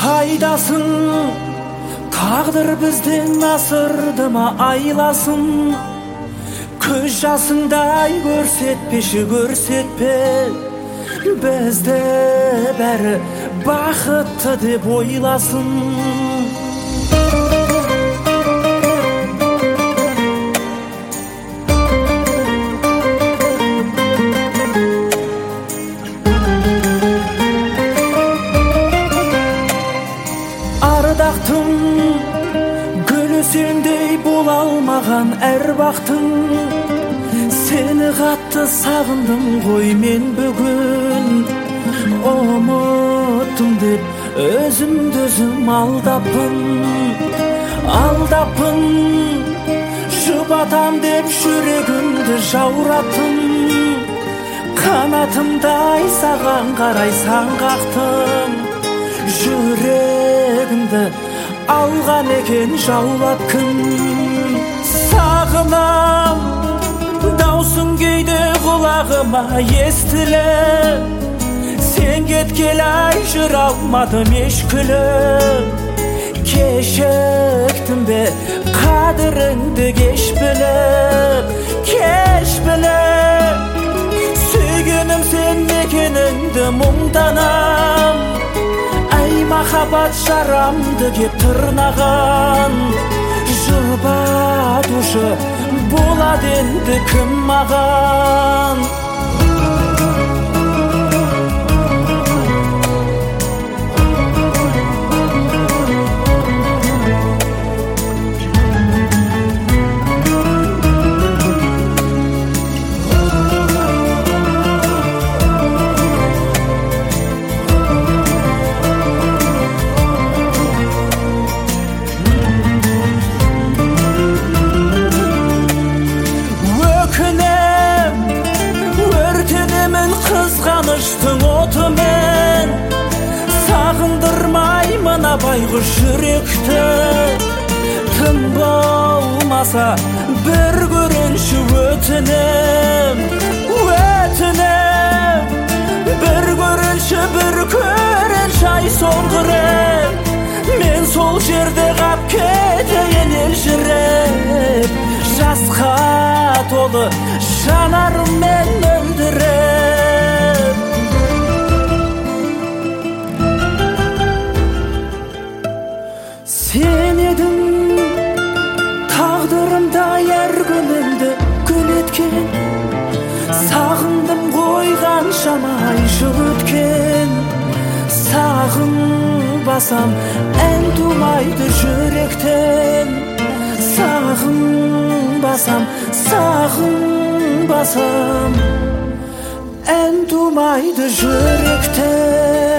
қайдасың, тағдыр бізден асырды ма айласын? Көз жасыңдай көрсетпеші, көрсетпе бізді, бәрі бақытты деп ойласын. Ардақтым, гүлі сендей бола алмаған әр бақтың. Сені қатты сағындым ғой мен бүгін. Ұмыттым деп өзімді өзім алдаппын. Жұбатам деп жүрегімді жаураттым. Қанатымдай саған қарай сан қақтым. Жүрегімді алған екен жаулап күн. Сағынам, даусың кейде құлағыма естілі. Сен кеткелі ай жүр алмадым еш күліп. Кешіктім бе қадіріңді кеш біліп, кеш біліп. Сүйгенім сен екеніңді мұңданам. Ай махаббат жарамды кеп тырнаған. Жұбатушы болады енді кім маған? Қызғаныштың отымен сағындырмай мына байғұс жүректі. Тым болмаса бір көрінші өтінем, бір көрінші ай соңғы рет. Мен сол жерде қап кетейін елжіреп. Жасқа толы жанарыммен мөлдіреп. Сен едің тағдырымдай әр күнімді гүл еткен. Сағындым ғой қаншама ай жыл өткен. Сағынбасам ән тумайды жүректен. Сағынбасам ән тумайды жүректен.